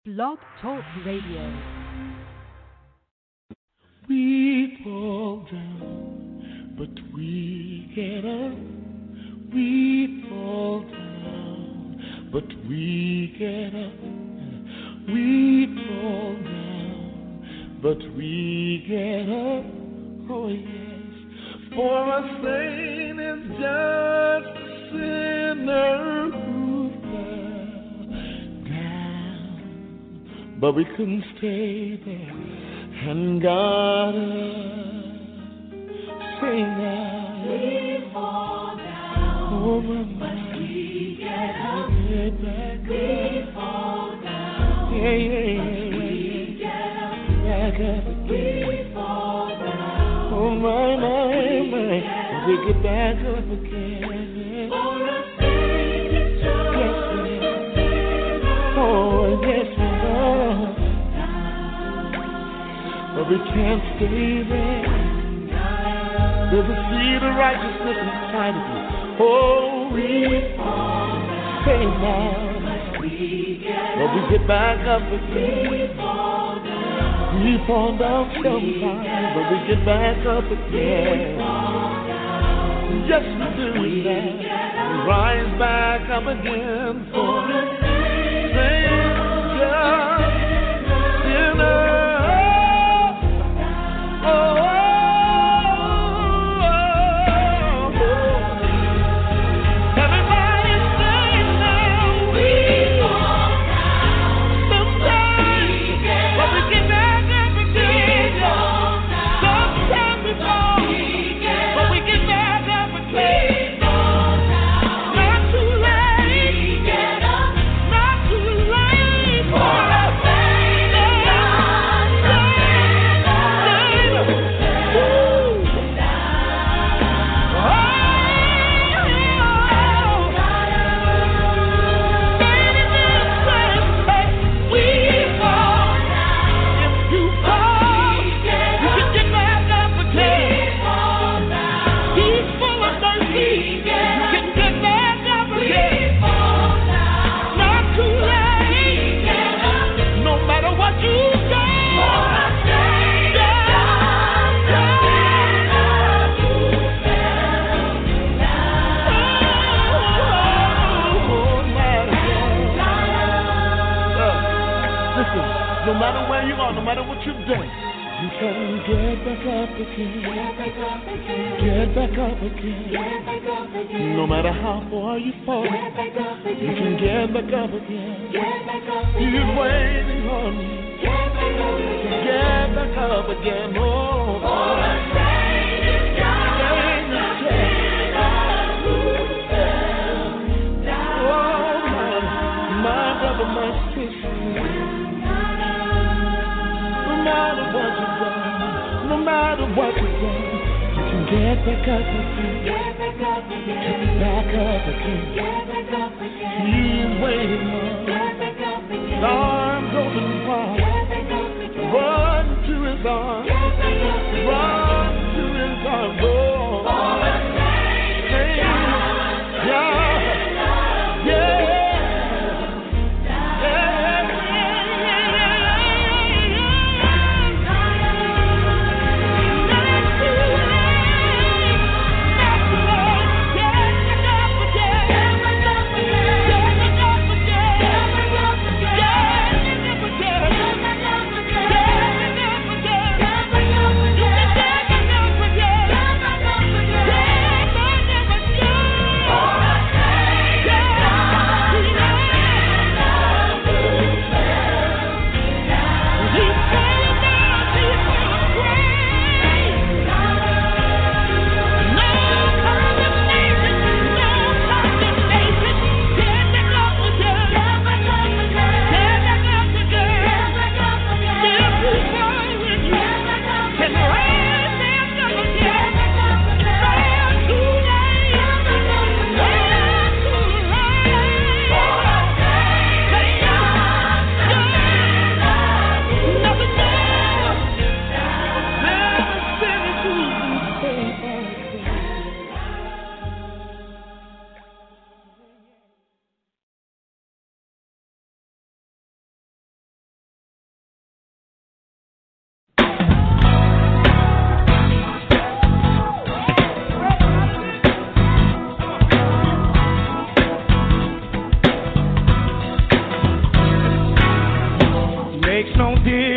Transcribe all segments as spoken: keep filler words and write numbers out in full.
Blog Talk Radio. We fall down, but we get up. We fall down, but we get up. We fall down, but we get up. Oh yes, for a saint is just a sinner who fell down, but we couldn't stay there. And God, say now, we fall down, oh, but we get up. Get back we up. Fall down, yeah, yeah, yeah, we get up. Back up again. We fall down, oh my, my, my, we get back up again. For a saint is just yes, oh yes, we know. But we can't stay there. There's a seed of righteousness inside of you. Oh, we fall down, stay down. But we get back up again. We fall down, we fall down sometimes, but we get back up again. Yes, we do that. We rise back up again for the Savior, sinner. No matter where you are, no matter what you've done, you can get back up again. Get back up again. Get back up again. No matter how far you fall, you can get back up again. He's waiting on you. Get back up again. Oh, for a saint is just a sinner who fell down. Oh, my, my brother, my sister. No matter what you've done, no matter what you've done, you can get back up again. Get back up again. Get back up again. Get back up again. He's waiting on. Get back up again. His arms open wide. Get back up again. Run to his arms. Get back up again. Run to his arms. Oh, for a saint is just a sinner. Yeah. Yeah.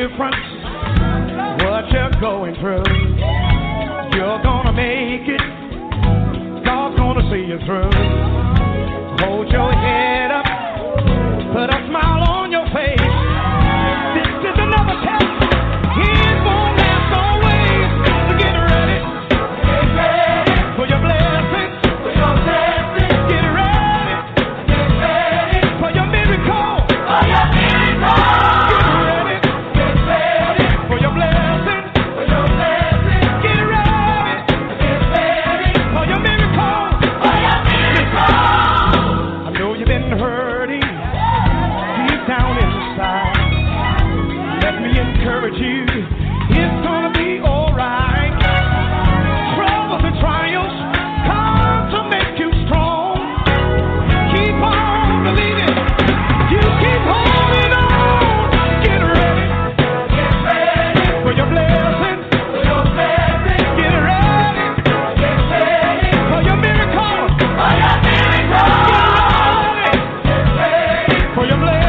difference what you're going through. You're gonna make it. God's gonna see you through. Hold your head up. Put a smile on your face. This is another test. It won't last always. So get ready. Get ready for your blessings. For your blessings. Get ready. Get ready for your miracle. For your miracle. Get ready. Get ready for your blessings. For your blessings. Get ready. Get ready for your miracle. For your miracle. I know you've been hurting down inside. Let me encourage you. It's gonna be alright. Troubles and trials come to make you strong. Keep on believing. You keep holding on. Get ready. Get ready for your blessings. For your blessings. Get ready. Get ready for your miracle. For your miracle. Get ready. Get ready for your blessings.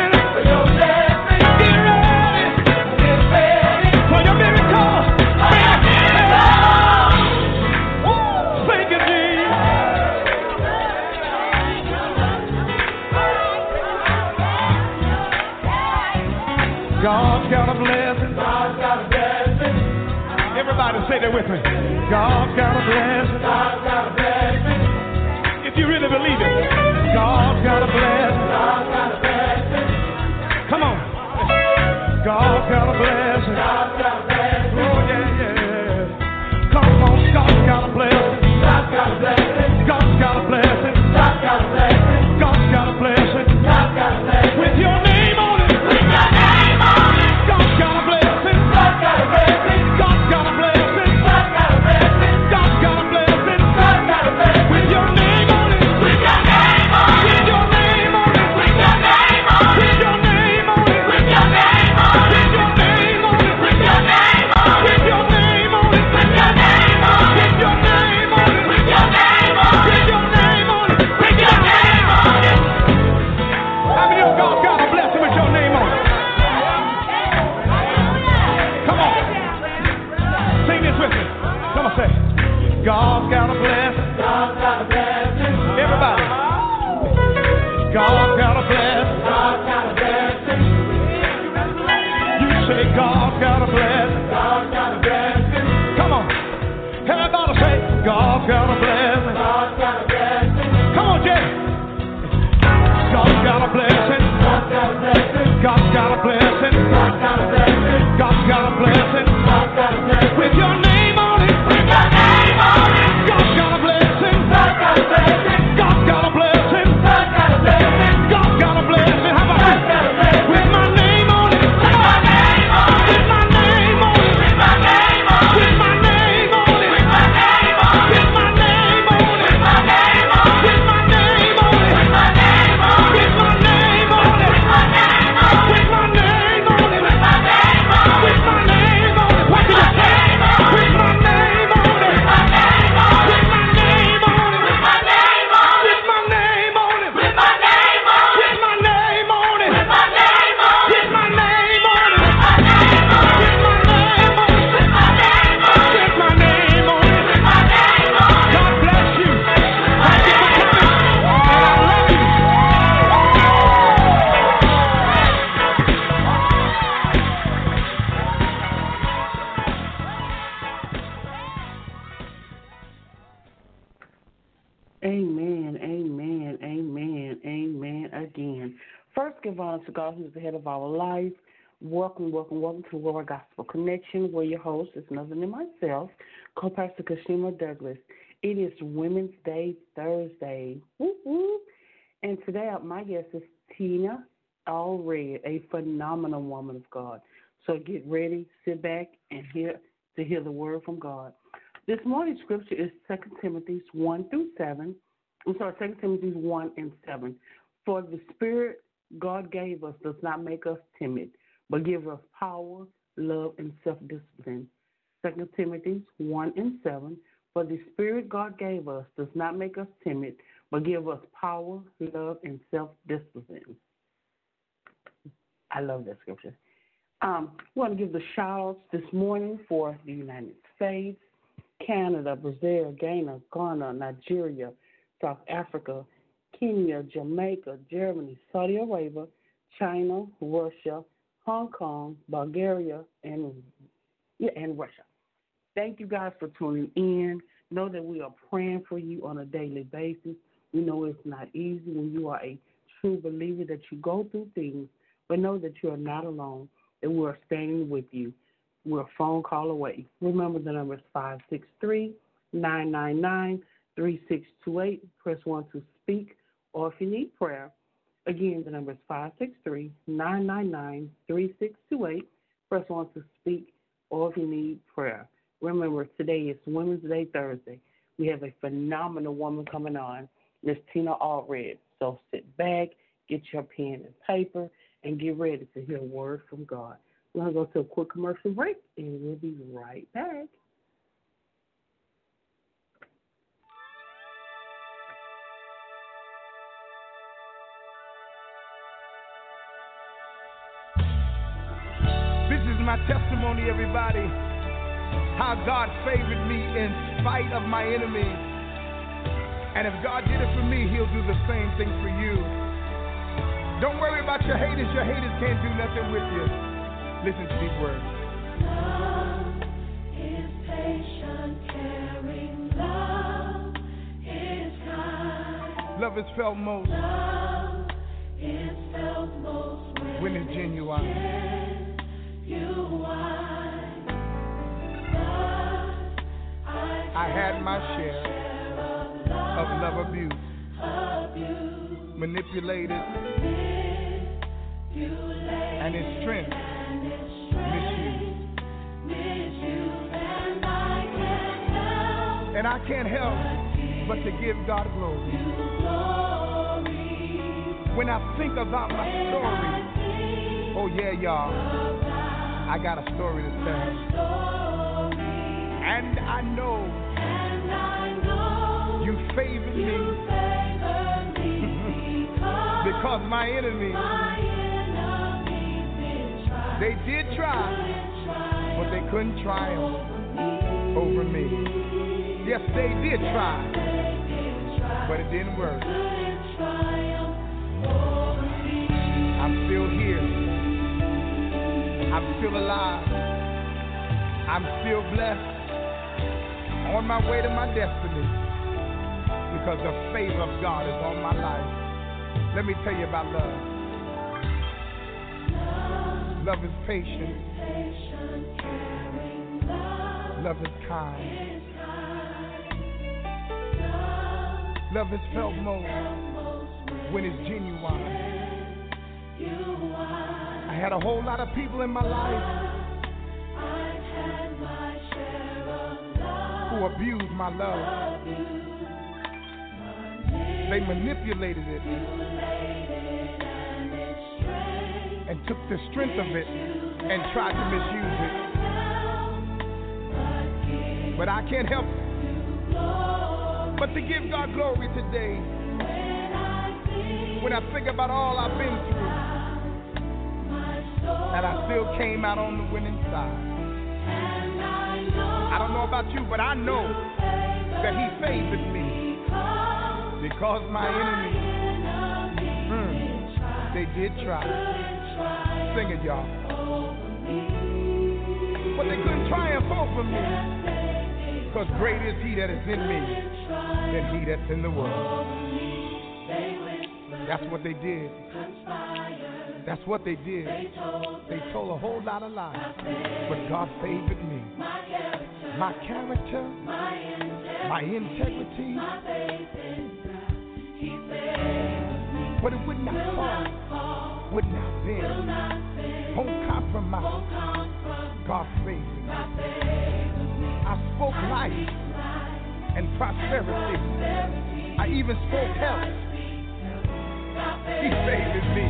God's got a blessing. God's got a blessing. Everybody say that with me. God's got a blessing. God's got a blessing. If you really believe it, God's got a blessing. God's got a blessing. Come on. God's got a blessing. God's got a blessing. Oh yeah, yeah. Come on, God's got a blessing. God's got a blessing. God's got a blessing. God's got a blessing. God's got a blessing. God's got a blessing. With your name on it. With your name on it. God's got a blessing. God's got a blessing. God's got a blessing. God's got a blessing. God's got a blessing. God's got a blessing. With your name on it. With your name on it. With your name on it. With your name on it. With your name on it. With your name on it. With your name on it. With your name on it. With your name on it. With your name on it. With your name on it. With your name on it. With your name on it. With your name on it. How many of God's got a blessing with your name on it? Come on. Sing this with me. Come on, say. God's got a blessing. God's got a blessing. Everybody. God's got a blessing. God's got a blessing. You say God's got a blessing. God's got a blessing. Come on. Everybody say God's got a blessing. God's got a blessing. Come on, Jay. God's got a blessing. God's got a blessing. God's got a blessing. God's got a blessing. God's got a blessing. God's got a blessing. With your name on it. With your name on it. God's got a blessing. God's got a blessing. God's got a blessing. God's got a blessing. God's got a blessing. How about this? With my name on it. With my name on it. With my name on it. With my name on it. With my name on it. With my name on it. With my name on it. With my name on it. With my name on it. With my name on it. With my name on it. With my name on it. With my name on it. With my name on it. With my name on it. What did I say? With my name on it. With my name on it. With my name on it. With my name on it. With my name on it. With my name on it. With my name on it. With my name on it. With my name on it. With my name on it. With my name on it. With my name on it. With my name on it. With my name on it. God bless you. Thank you for coming. And I love you. Amen, amen, amen, amen again. First, give honor to God, who's the head of our life. Welcome, welcome, welcome to the World Gospel Connection, where your host is nothing than myself, Co-Pastor Kashima Douglas. It is Women's Day Thursday. Woo, woo. And today, my guest is Tina Allred, a phenomenal woman of God. So get ready, sit back, and hear to hear the word from God. This morning's scripture is Second Timothy one through seven. I'm sorry, Second Timothy one and seven. For the Spirit God gave us does not make us timid, but gives us power, love, and self-discipline. Second Timothy one and seven. For the Spirit God gave us does not make us timid, but gives us power, love, and self-discipline. I love that scripture. Um, I want to give the shout-outs this morning for the United States, Canada, Brazil, Ghana, Ghana, Nigeria, South Africa, Kenya, Jamaica, Germany, Saudi Arabia, China, Russia, Hong Kong, Bulgaria, and yeah, and Russia. Thank you guys for tuning in. Know that we are praying for you on a daily basis. We know it's not easy when you are a true believer that you go through things, but know that you are not alone, that we are standing with you. We're a phone call away. Remember the number is five six three, nine nine nine, three six two eight. Press one to speak, or if you need prayer, again, the number is five six three, nine nine nine, three six two eight. Press one to speak, or if you need prayer. Remember, today is Women's Day Thursday. We have a phenomenal woman coming on, Miss Tina Allred. So sit back, get your pen and paper, and get ready to hear a word from God. We're going to go to a quick commercial break, and we'll be right back. This is my testimony, everybody, how God favored me in spite of my enemies. And if God did it for me, he'll do the same thing for you. Don't worry about your haters. Your haters can't do nothing with you. Listen to these words. Love is patient, caring. Love is kind. Love is felt most. Love is felt most when, when it's genuine. genuine. I had my share of love abuse, abuse manipulated, manipulated, and its strength misused. misused, and I can't help, and I can't help but to give God glory. glory. When I think about my story, oh yeah, y'all, I got a story to tell. And I know, and I know you favored you me, favor me because, because my enemies, my enemies did try, they did try, try but they couldn't triumph over me. Yes, they did try, they did try, but it didn't work. couldn't triumph over me. I'm still here. I'm still alive. I'm still blessed. On my way to my destiny, because the favor of God is on my life. Let me tell you about love. Love, love is patient. is patient, caring. Love, Love is kind. is kind. Love, Love is felt most felt most when it's genuine. genuine. I had a whole lot of people in my life I've had my share of love. who abused my love. They manipulated it and took the strength of it and tried to misuse it. But I can't help but to give God glory today. When I think about all I've been through, and I still came out on the winning side. I don't know about you, but I know that he favored me because my enemies, mm, they did try. Sing it, y'all. But they couldn't triumph over me, because great is he that is in me than he that's in the world. That's what they did. That's what they did. They told a whole lot of lies, but God favored me. My character, my integrity, but it would not fall, would not bend, won't compromise. God favored me. I spoke life and prosperity. I even spoke health. He favored me.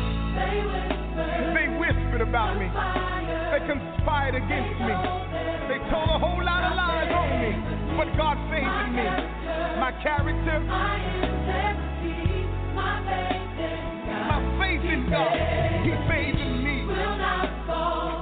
They whispered about me. They conspired against me. They told a whole lot of lies on me, but God favored me. My character, my faith in God, he favored me.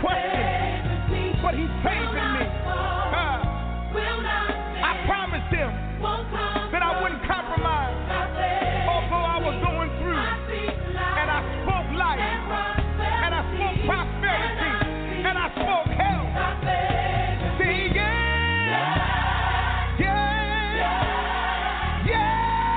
question, but he's saving me. Uh, I promised him that I wouldn't compromise, although I was going through, and I spoke life, and I spoke prosperity, and I spoke health. See, yeah, yeah, yeah.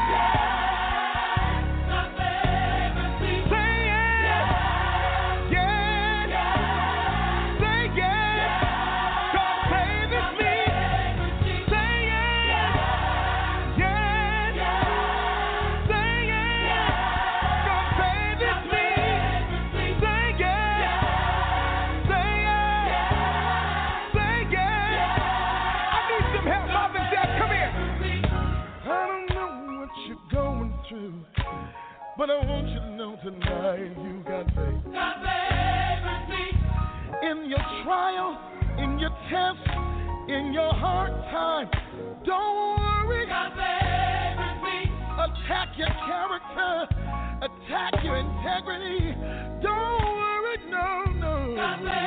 Say yeah, yeah, say yeah. God saveth me. Say yeah, yeah, say yeah. God saveth me. Say yeah, say yeah, say yeah. I need some help, mom and dad. Come here. I don't know what you're going through, but I want you to know tonight you got faith. In your trial, in your test, in your hard time, don't worry. Attack your character, attack your integrity. Don't worry, no, no.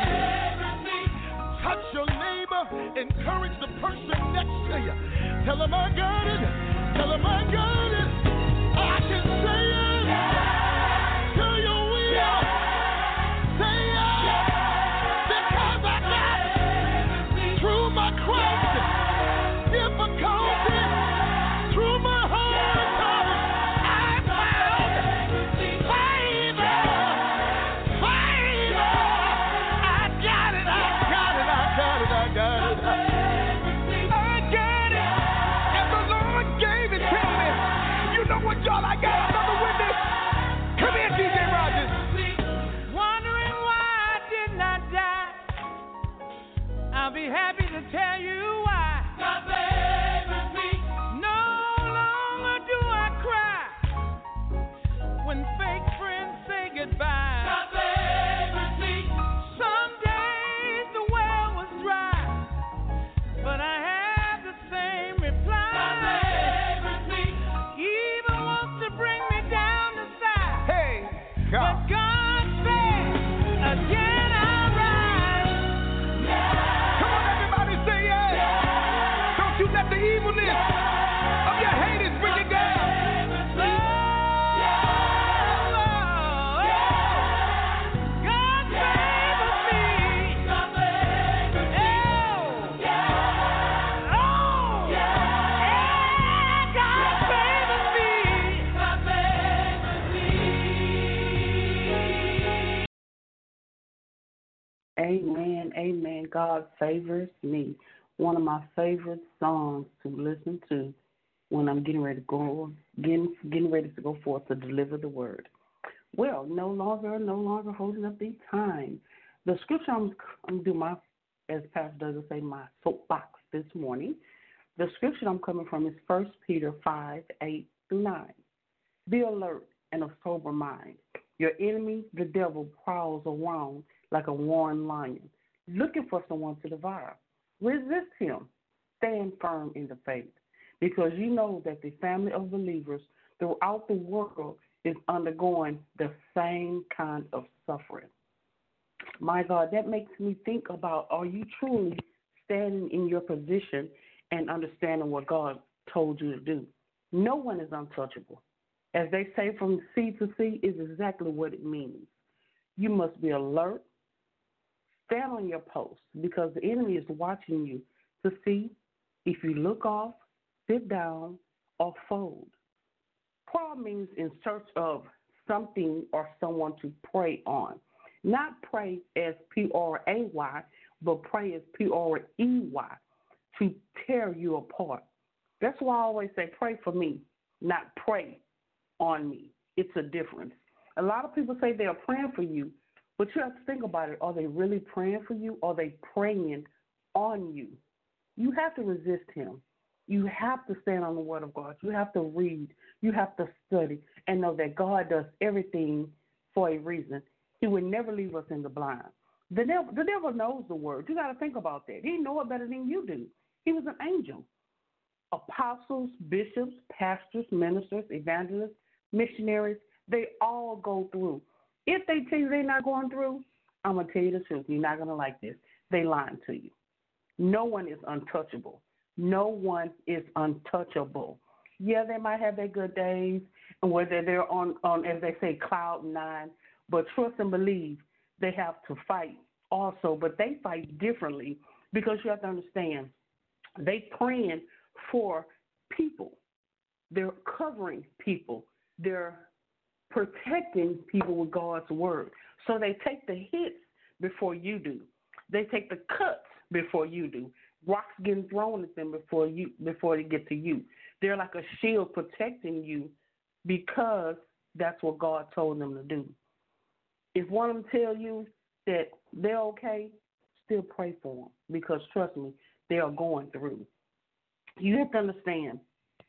Touch your neighbor, encourage the person next to you. Tell them I got it, tell them I got it. I can say it, till you will. Say it, because I got it. Through my crisis, difficulty, through my hard times, I found favor, favor. I got it, I got it, I got it, I got it. I got it, and the Lord gave it to me. You know what, y'all? I got another witness. Come here, D J Rogers. Wondering why I did not die. I'll be happy to tell you why. No longer do I cry when fake friends say goodbye. Some days the well was dry, but I have the same reply. Even wants to bring me down to size. Hey, But God. God said, again I rise. Come on, everybody, say yeah. Don't you let the evilness of your haters bring you down. Oh, God favors me. Oh, oh, yeah, God favors me. Amen, amen. God favors me. One of my favorite songs to listen to when I'm getting ready to go, getting, getting ready to go forth to deliver the word. Well, no longer, no longer holding up the time. The scripture I'm, I'm going to do my, as Pastor does say, my soapbox this morning. The scripture I'm coming from is First Peter five, eight through nine. Be alert and of sober mind. Your enemy, the devil, prowls around like a roaring lion, looking for someone to devour. Resist him. Stand firm in the faith, because you know that the family of believers throughout the world is undergoing the same kind of suffering. My God, that makes me think about, are you truly standing in your position and understanding what God told you to do? No one is untouchable. As they say, from sea to sea is exactly what it means. You must be alert, stand on your post, because the enemy is watching you to see if you look off, sit down, or fold. Prayer means in search of something or someone to pray on. Not pray as P R A Y, but pray as P R E Y, to tear you apart. That's why I always say pray for me, not pray on me. It's a difference. A lot of people say they're praying for you, but you have to think about it. Are they really praying for you? Or are they praying on you? You have to resist him. You have to stand on the word of God. You have to read. You have to study and know that God does everything for a reason. He would never leave us in the blind. The devil, the devil knows the word. You got to think about that. He knows it better than you do. He was an angel. Apostles, bishops, pastors, ministers, evangelists, missionaries, they all go through. If they tell you they're not going through, I'm going to tell you the truth. You're not going to like this. They lying to you. No one is untouchable. No one is untouchable. Yeah, they might have their good days, and whether they're on, on, as they say, cloud nine, but trust and believe they have to fight also, but they fight differently because you have to understand they praying for people. They're covering people. They're protecting people with God's word. So they take the hits before you do. They take the cuts before you do. Rocks getting thrown at them before you before they get to you. They're like a shield protecting you because that's what God told them to do. If one of them tell you that they're okay, still pray for them because trust me, they are going through. You have to understand,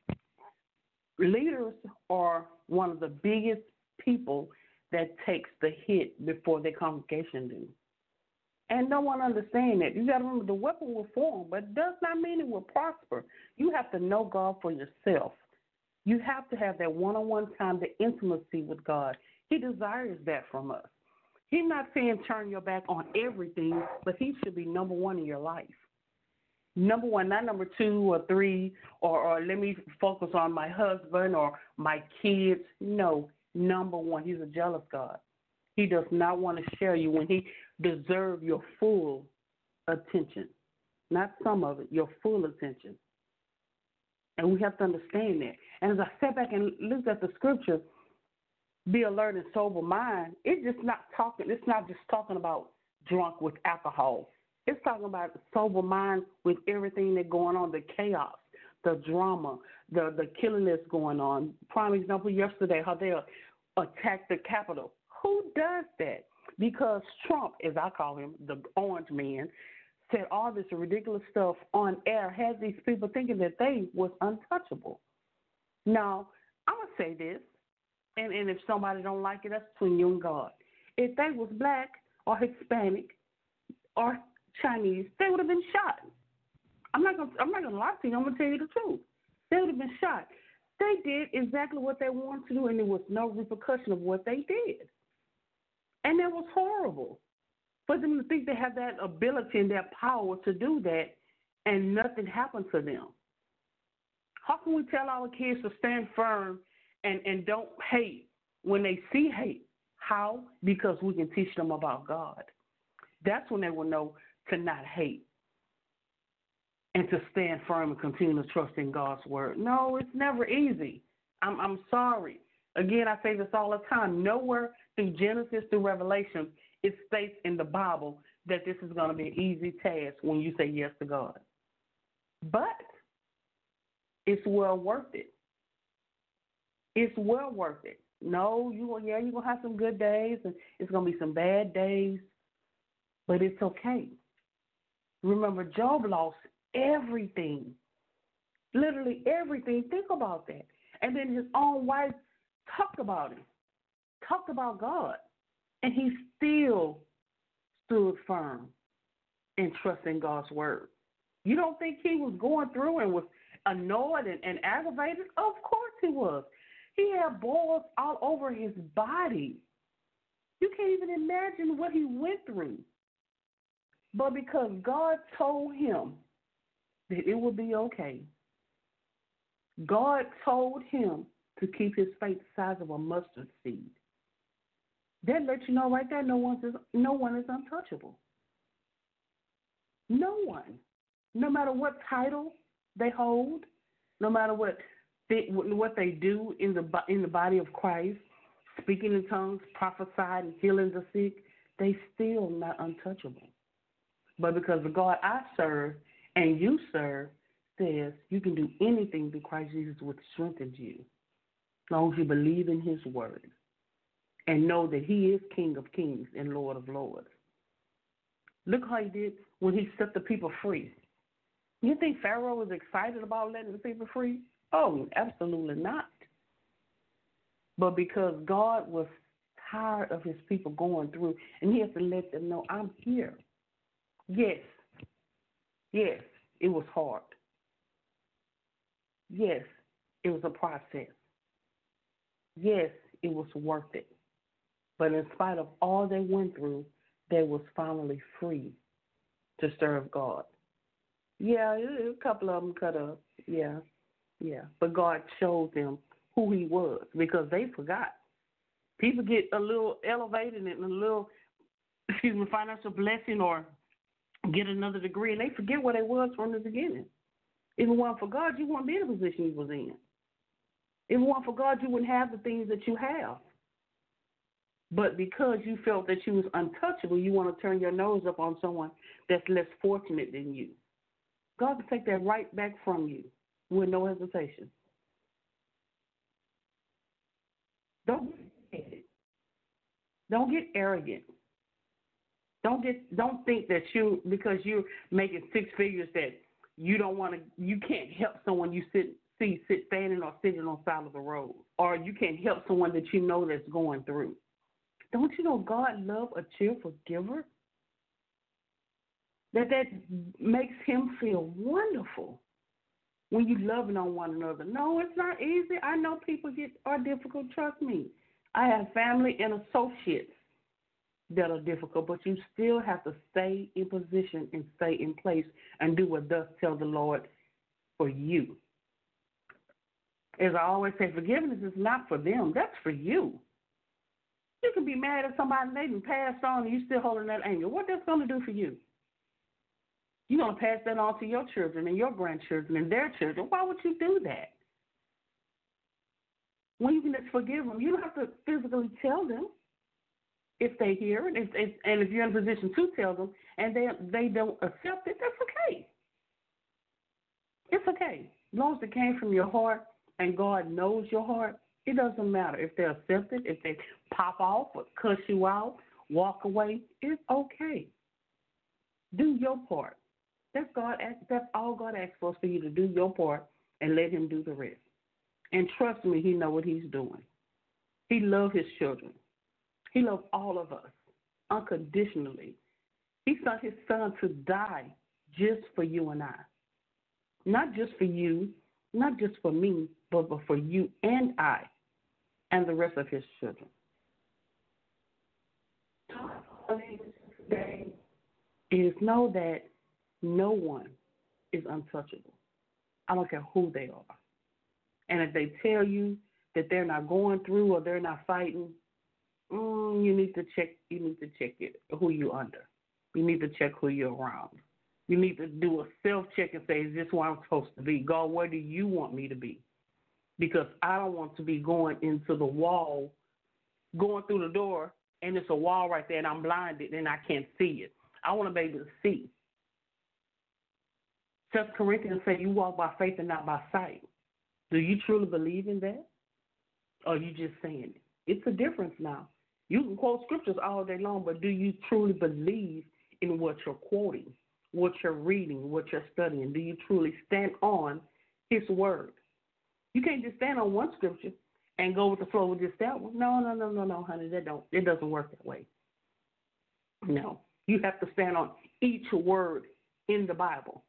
leaders are one of the biggest people that takes the hit before their congregation do. And no one understands that. You got to remember the weapon will form, but it does not mean it will prosper. You have to know God for yourself. You have to have that one-on-one time, the intimacy with God. He desires that from us. He's not saying turn your back on everything, but he should be number one in your life. Number one, not number two or three, or, or let me focus on my husband or my kids. No, number one. He's a jealous God. He does not want to share you when he deserves your full attention. Not some of it, your full attention. And we have to understand that. And as I sat back and looked at the scripture, be alert and sober mind, it's just not talking, it's not just talking about drunk with alcohol. It's talking about sober mind with everything that's going on, the chaos, the drama, the, the killing that's going on. Prime example, yesterday, how they attacked the Capitol. Who does that? Because Trump, as I call him, the orange man, said all this ridiculous stuff on air, has these people thinking that they was untouchable. Now, I'm going to say this, and, and if somebody don't like it, that's between you and God. If they was black or Hispanic or Chinese, they would have been shot. I'm not going I'm not going to lie to you. I'm going to tell you the truth. They would have been shot. They did exactly what they wanted to do, and there was no repercussion of what they did. And that was horrible for them to think they have that ability and that power to do that and nothing happened to them. How can we tell our kids to stand firm and, and don't hate when they see hate? How? Because we can teach them about God. That's when they will know to not hate and to stand firm and continue to trust in God's word. No, it's never easy. I'm, I'm sorry. Again, I say this all the time. Nowhere through Genesis through Revelation, it states in the Bible that this is going to be an easy task when you say yes to God. But it's well worth it. It's well worth it. No, you yeah, you're going to have some good days, and it's going to be some bad days, but it's okay. Remember, Job lost everything, literally everything. Think about that. And then his own wife talked about him, talked about God, and he still stood firm and trusted in God's word. You don't think he was going through and was annoyed and, and aggravated? Of course he was. He had boils all over his body. You can't even imagine what he went through. But because God told him that it would be okay, God told him to keep his faith the size of a mustard seed. That lets you know right there, no one is, no one is untouchable. No one. No matter what title they hold, no matter what they, what they do in the in the body of Christ, speaking in tongues, prophesying, healing the sick, they still not untouchable. But because the God I serve and you serve says you can do anything through Christ Jesus, which strengthens you, as long as you believe in his word and know that he is King of kings and Lord of lords. Look how he did when he set the people free. You think Pharaoh was excited about letting the people free? Oh, absolutely not. But because God was tired of his people going through, and he has to let them know, I'm here. Yes, yes, it was hard. Yes, it was a process. Yes, it was worth it. But in spite of all they went through, they was finally free to serve God. Yeah, a couple of them cut up. Yeah, yeah. But God showed them who he was because they forgot. People get a little elevated and a little, excuse me, financial blessing or get another degree, and they forget where they was from the beginning. If it weren't for God, you wouldn't be in the position you was in. If it weren't for God, you wouldn't have the things that you have. But because you felt that you was untouchable, you want to turn your nose up on someone that's less fortunate than you. God can take that right back from you with no hesitation. Don't get it. Don't get arrogant. Don't get. Don't think that you, because you're making six figures, that you don't want to. You can't help someone you sit see sit standing or sitting on the side of the road, or you can't help someone that you know that's going through. Don't you know God loves a cheerful giver? That that makes him feel wonderful when you loving on one another. No, it's not easy. I know people get are difficult. Trust me. I have family and associates that are difficult, but you still have to stay in position and stay in place and do what thus tell the Lord for you. As I always say, forgiveness is not for them. That's for you. You can be mad at somebody and they done passed on and you still holding that anger. What that's going to do for you? You're going to pass that on to your children and your grandchildren and their children. Why would you do that? When you can just forgive them, you don't have to physically tell them if they hear it. If, if, and if you're in a position to tell them and they they don't accept it, that's okay. It's okay. As long as it came from your heart and God knows your heart, it doesn't matter if they accept it, if they pop off or cuss you out, walk away. It's okay. Do your part. That's God. That's all God asks for, is for you to do your part and let him do the rest. And trust me, he knows what he's doing. He loves his children. He loves all of us unconditionally. He sent his son to die just for you and I. Not just for you, not just for me, but, but for you and I and the rest of his children. Is know that no one is untouchable. I don't care who they are. And if they tell you that they're not going through or they're not fighting, mm, you need to check. You need to check it. Who you under? You need to check who you're around. You need to do a self check and say, "Is this where I'm supposed to be? God, where do you want me to be?" Because I don't want to be going into the wall, going through the door, and it's a wall right there, and I'm blinded and I can't see it. I want to be able to see. Second Corinthians say, "You walk by faith and not by sight." Do you truly believe in that? Or are you just saying it? It's a difference now. You can quote scriptures all day long, but do you truly believe in what you're quoting, what you're reading, what you're studying? Do you truly stand on his word? You can't just stand on one scripture and go with the flow with just that one. No, no, no, no, no, honey. That don't. It doesn't work that way. No. You have to stand on each word in the Bible.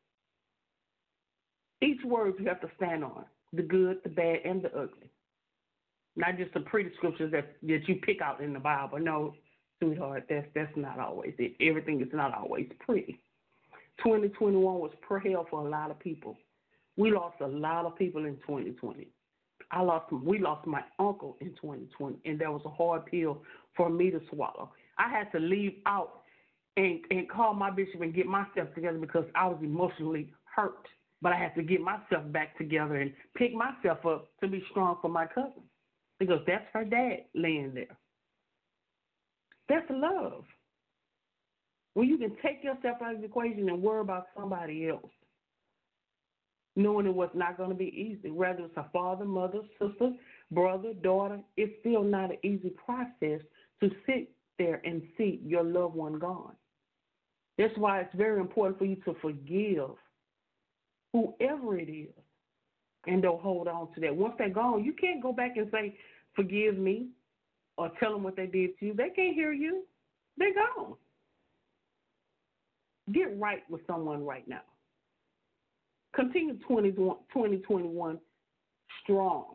Each word you have to stand on. The good, the bad, and the ugly. Not just the pretty scriptures that, that you pick out in the Bible. No, sweetheart, that's that's not always it. Everything is not always pretty. twenty twenty-one was per hell for a lot of people. We lost a lot of people in twenty twenty. I lost. We lost my uncle in twenty twenty, and that was a hard pill for me to swallow. I had to leave out and, and call my bishop and get myself together because I was emotionally hurt. But I had to get myself back together and pick myself up to be strong for my cousin because that's her dad laying there. That's love. When you can take yourself out of the equation and worry about somebody else, knowing it was not going to be easy. Whether it's a father, mother, sister, brother, daughter, it's still not an easy process to sit there and see your loved one gone. That's why it's very important for you to forgive whoever it is, and don't hold on to that. Once they're gone, you can't go back and say, "Forgive me," or tell them what they did to you. They can't hear you. They're gone. Get right with someone right now. Continue twenty twenty-one strong.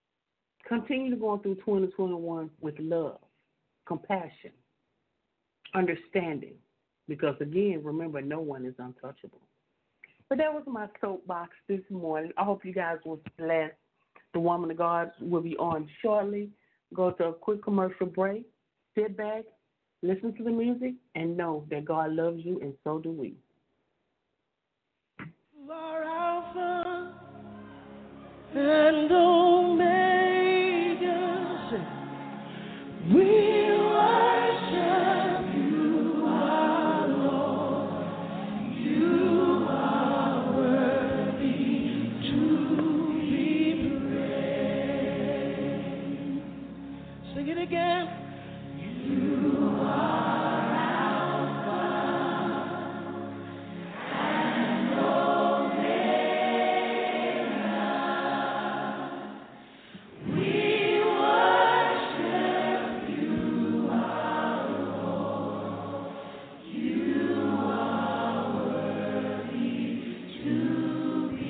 Continue to go through twenty twenty-one with love, compassion, understanding. Because, again, remember, no one is untouchable. But that was my soapbox this morning. I hope you guys will blessed. The Woman of God will be on shortly. Go to a quick commercial break. Sit back, listen to the music, and know that God loves you, and so do we. You are Alpha and Omega. We worship you, our Lord. You are worthy to be praised. Sing it again. You are Alpha and Omega. We worship you, our Lord. You are worthy to be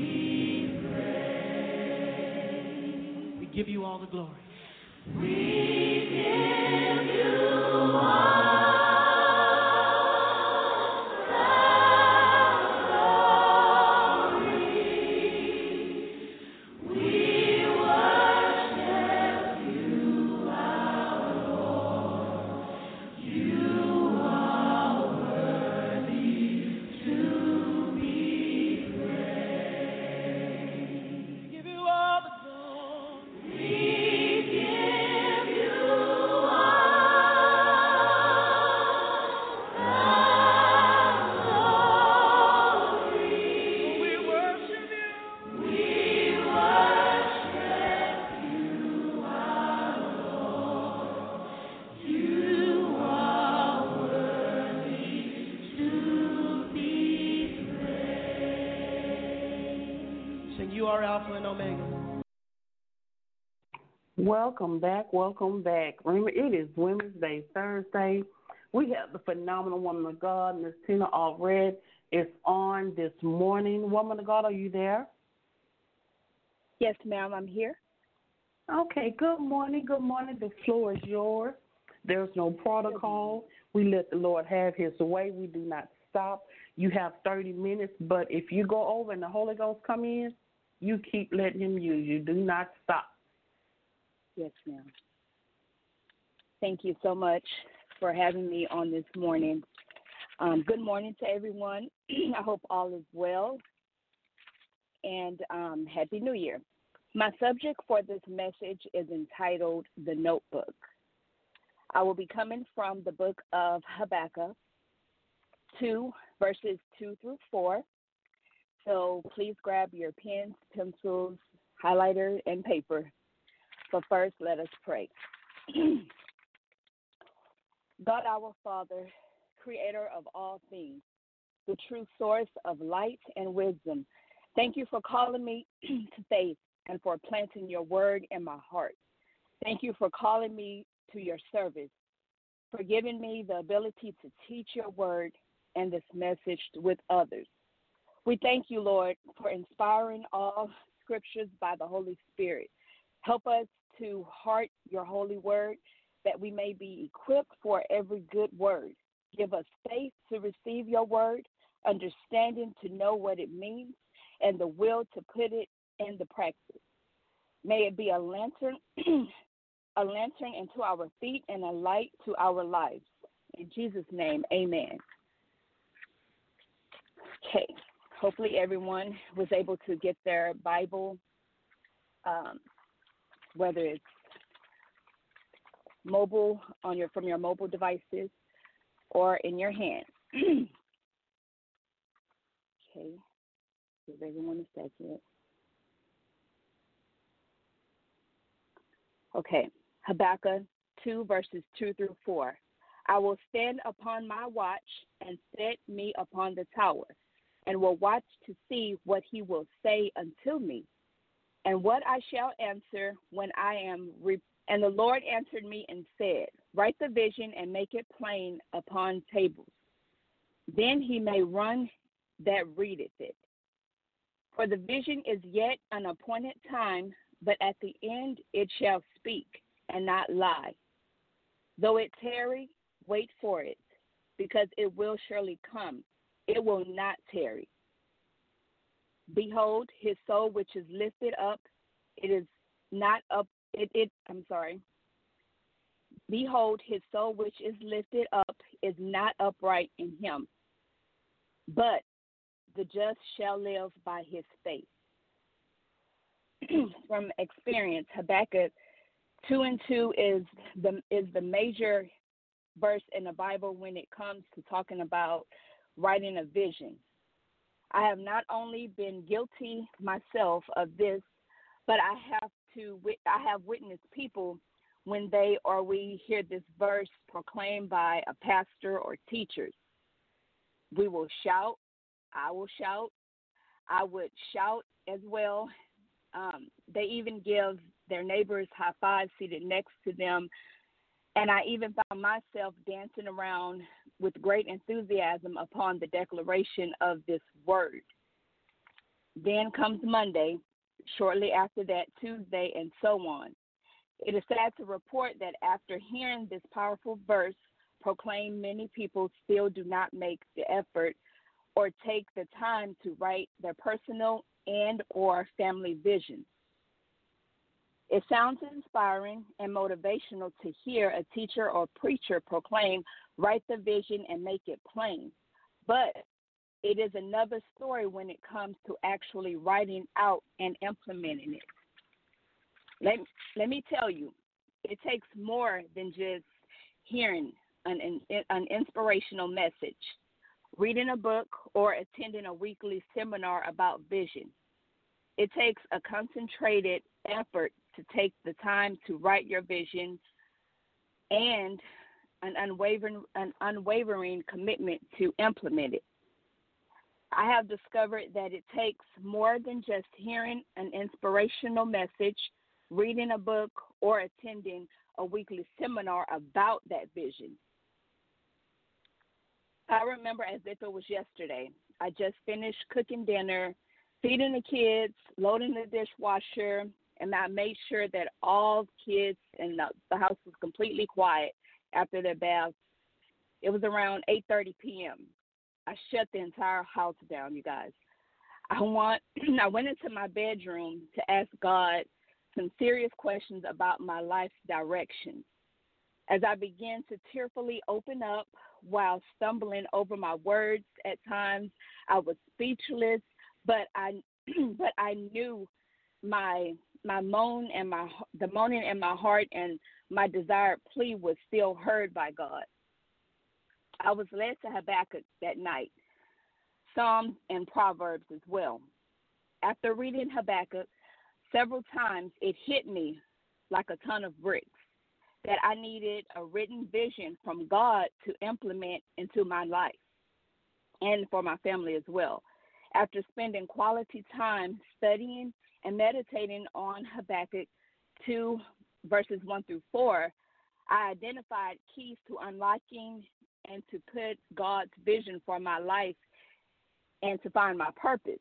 praised. We give you all the glory. We give you You are Alpha and Omega. Welcome back, welcome back. Remember, it is Women's Day, Thursday. We have the phenomenal Woman of God, Miss Tina Allred, is on this morning. Woman of God, are you there? Yes, ma'am, I'm here. Okay, good morning, good morning. The floor is yours. There's no protocol. We let the Lord have his way. We do not stop. You have thirty minutes, but if you go over and the Holy Ghost come in, you keep letting him use you. Do not stop. Yes, ma'am. Thank you so much for having me on this morning. Um, good morning to everyone. I hope all is well. And um, Happy New Year. My subject for this message is entitled The Notebook. I will be coming from the book of Habakkuk two, verses two through four. So please grab your pens, pencils, highlighter, and paper. But first, let us pray. God, our Father, creator of all things, the true source of light and wisdom, thank you for calling me to faith and for planting your word in my heart. Thank you for calling me to your service, for giving me the ability to teach your word and this message with others. We thank you, Lord, for inspiring all scriptures by the Holy Spirit. Help us to heart your holy word, that we may be equipped for every good word. Give us faith to receive your word, understanding to know what it means, and the will to put it into practice. May it be a lantern, a lantern into our feet and a light to our lives. In Jesus' name, amen. Okay. Hopefully everyone was able to get their Bible, um, whether it's mobile on your from your mobile devices or in your hand. Okay, give everyone a second. Okay, Habakkuk two, verses two through four. I will stand upon my watch and set me upon the tower, and will watch to see what he will say unto me, and what I shall answer when I am re- and the Lord answered me and said, write the vision and make it plain upon tables. Then he may run that readeth it. For the vision is yet an appointed time, but at the end it shall speak and not lie. Though it tarry, wait for it, because it will surely come. It will not tarry. Behold, his soul which is lifted up, it is not up, it, it I'm sorry. Behold, his soul which is lifted up is not upright in him, but the just shall live by his faith. From experience, Habakkuk two and two is the is the major verse in the Bible when it comes to talking about writing a vision. I have not only been guilty myself of this, but I have to I have witnessed people when they or we hear this verse proclaimed by a pastor or teachers. We will shout. I will shout. I would shout as well. Um, they even give their neighbors high fives seated next to them. And I even found myself dancing around with great enthusiasm upon the declaration of this word. Then comes Monday, shortly after that, Tuesday, and so on. It is sad to report that after hearing this powerful verse proclaimed, many people still do not make the effort or take the time to write their personal and or family visions. It sounds inspiring and motivational to hear a teacher or preacher proclaim, write the vision and make it plain. But it is another story when it comes to actually writing out and implementing it. Let, let me tell you, it takes more than just hearing an, an, an inspirational message, reading a book, or attending a weekly seminar about vision. It takes a concentrated effort to take the time to write your vision and an unwavering, an unwavering commitment to implement it. I have discovered that it takes more than just hearing an inspirational message, reading a book, or attending a weekly seminar about that vision. I remember as if it was yesterday. I just finished cooking dinner, feeding the kids, loading the dishwasher, and I made sure that all kids in the, the house was completely quiet after their bath. It was around eight thirty p.m. I shut the entire house down, you guys. I want. I went into my bedroom to ask God some serious questions about my life's direction. As I began to tearfully open up while stumbling over my words at times, I was speechless, but I but I knew my my moan and my the moaning in my heart and my desired plea was still heard by God. I was led to Habakkuk that night, Psalms and Proverbs as well. After reading Habakkuk several times, it hit me like a ton of bricks that I needed a written vision from God to implement into my life and for my family as well. After spending quality time studying and meditating on Habakkuk two, verses one through four, I identified keys to unlocking and to put God's vision for my life and to find my purpose.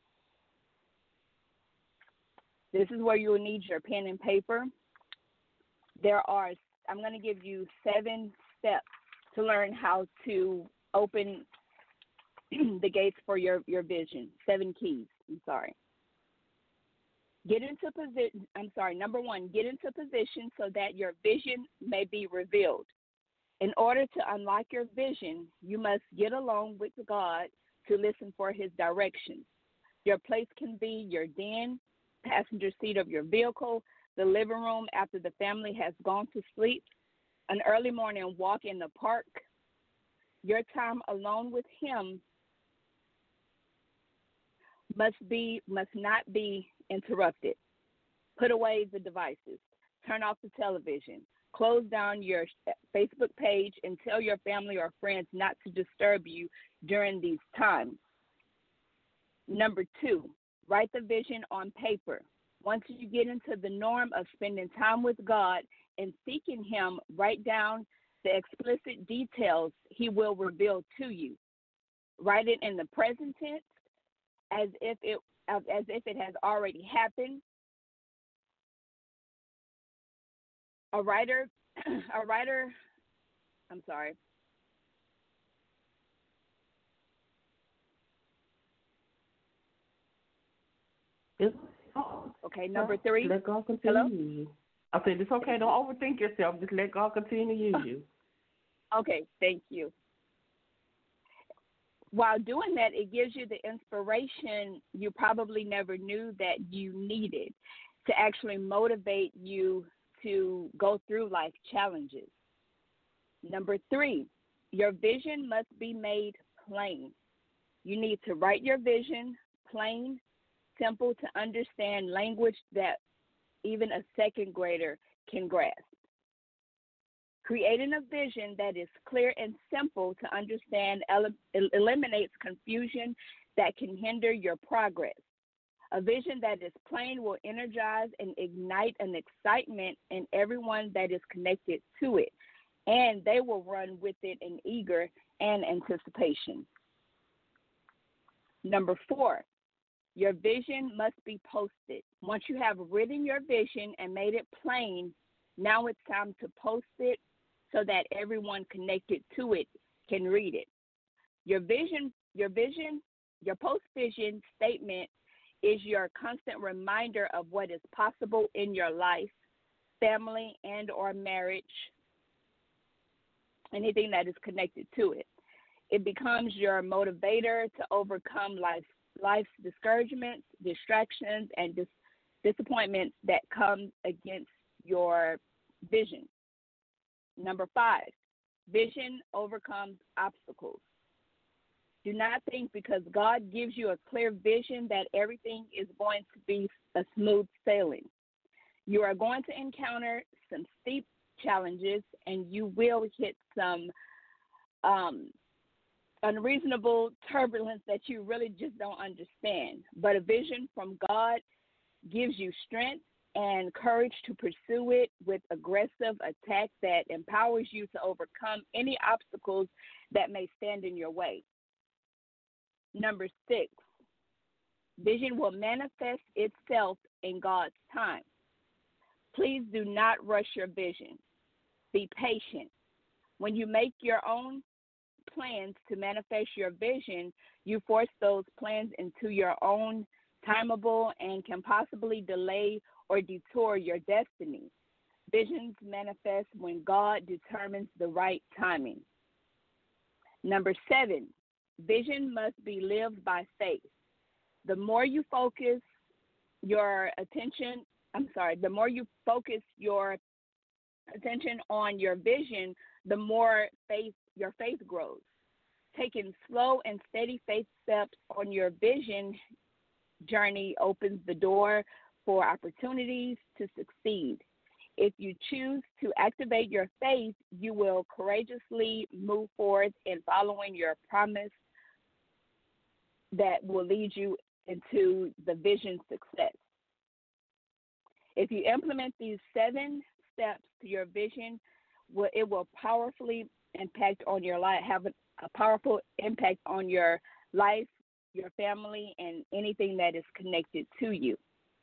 This is where you will need your pen and paper. There are, I'm going to give you seven steps to learn how to open the gates for your, your vision. Seven keys, I'm sorry. Get into position, I'm sorry, number one, get into position so that your vision may be revealed. In order to unlock your vision, you must get along with God to listen for his directions. Your place can be your den, passenger seat of your vehicle, the living room after the family has gone to sleep, an early morning walk in the park. Your time alone with him must be must not be interrupted. Put away the devices. Turn off the television. Close down your Facebook page and tell your family or friends not to disturb you during these times. Number two, write the vision on paper. Once you get into the norm of spending time with God and seeking him, write down the explicit details he will reveal to you. Write it in the present tense as if it as if it has already happened. A writer, a writer, I'm sorry. It's, oh, Okay, number three. Let God continue Hello? to use you. I said, it's okay. Don't overthink yourself. Just let God continue to use you. Okay, thank you. While doing that, it gives you the inspiration you probably never knew that you needed to actually motivate you to go through life challenges. Number three, your vision must be made plain. You need to write your vision plain, simple to understand language that even a second grader can grasp. Creating a vision that is clear and simple to understand el- eliminates confusion that can hinder your progress. A vision that is plain will energize and ignite an excitement in everyone that is connected to it, and they will run with it in eager and anticipation. Number four, your vision must be posted. Once you have written your vision and made it plain, now it's time to post it so that everyone connected to it can read it. Your vision, your vision, your post-vision statement is your constant reminder of what is possible in your life, family, and or marriage, anything that is connected to it. It becomes your motivator to overcome life, life's discouragements, distractions, and dis- disappointments that come against your vision. Number five, vision overcomes obstacles. Do not think because God gives you a clear vision that everything is going to be a smooth sailing. You are going to encounter some steep challenges, and you will hit some um, unreasonable turbulence that you really just don't understand. But a vision from God gives you strength and courage to pursue it with aggressive attack that empowers you to overcome any obstacles that may stand in your way. Number six, vision will manifest itself in God's time. Please do not rush your vision. Be patient. When you make your own plans to manifest your vision, you force those plans into your own timeable and can possibly delay or detour your destiny. Visions manifest when God determines the right timing. Number seven, vision must be lived by faith. The more you focus your attention, I'm sorry, the more you focus your attention on your vision, the more faith your faith grows. Taking slow and steady faith steps on your vision journey opens the door for opportunities to succeed. If you choose to activate your faith, you will courageously move forward in following your promise that will lead you into the vision success. If you implement these seven steps to your vision, it will powerfully impact on your life, have a powerful impact on your life, your family, and anything that is connected to you.